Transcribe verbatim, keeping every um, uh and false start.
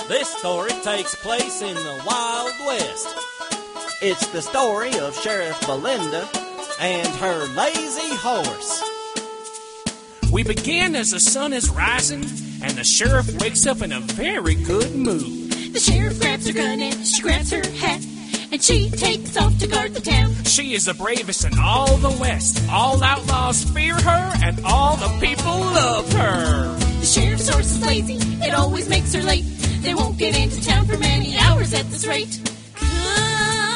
This story takes place in the Wild West. It's the story of Sheriff Belinda and her lazy horse. We begin as the sun is rising, and the sheriff wakes up in a very good mood. The sheriff grabs her gun and she grabs her hat, and she takes off to guard the town. She is the bravest in all the West. All outlaws fear her, and all the people love her. The sheriff's horse is lazy, it always makes her late. They won't get into town for many hours at this rate. Come